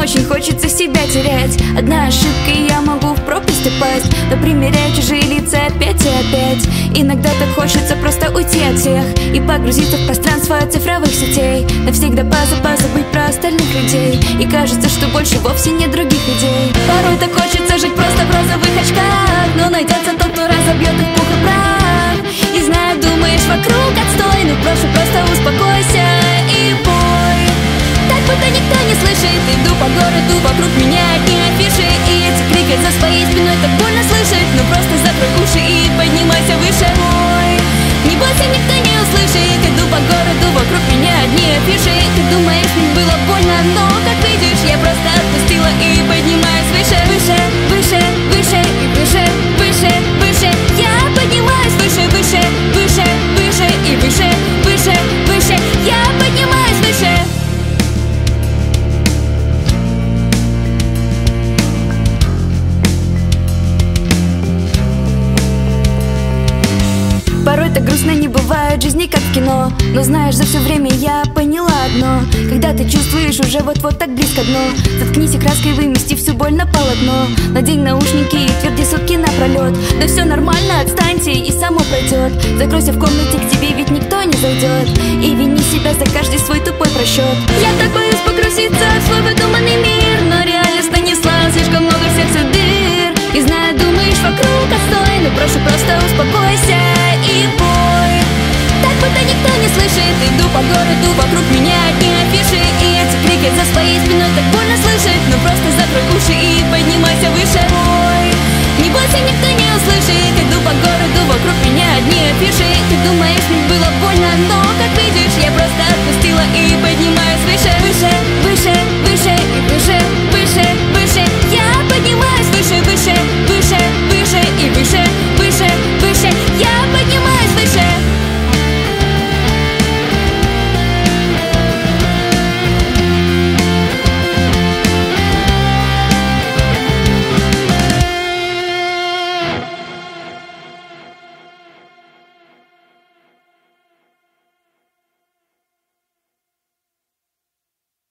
очень хочется себя терять. Одна ошибка, и я могу в пропасть упасть. Но примеряю чужие лица опять и опять. Иногда так хочется просто уйти от всех и погрузиться в пространство цифровых сетей, навсегда позабыть про остальных людей. И кажется, что больше вовсе нет других идей. Порой так хочется жить просто в розовых очках, но найдется тот, кто разобьет их в пух и прах. И знаю, думаешь, вокруг отстой, но прошу, просто успокойся и пой. Так будто никто не слышит. Иду по городу, вокруг меня одни афиши, и эти крики за своей спиной так больно слышать. Но просто закрой уши и поднимайся выше. Ой, не бойся, никто не услышит. Иду по городу, вокруг меня одни афиши. Ты думаешь, мне было больно, но, как видишь, я просто отпустила и поднимаюсь выше. Выше, выше, выше и выше, выше, выше. Я поднимаюсь выше, выше, выше, выше и выше, выше, выше. Я поднимаюсь выше. Порой так грустно не бывает жизни, как в кино. Но знаешь, за все время я поняла одно: когда ты чувствуешь уже вот-вот так близко дно, заткнись и краской вымести всю боль на полотно. Надень наушники и тверди сутки напролет. Да все нормально, отстаньте и само пройдет. Закройся в комнате, к тебе ведь никто не зайдет. И вини себя за каждый свой тупой просчет. Я так боюсь погрузиться в свой выдуманный мир,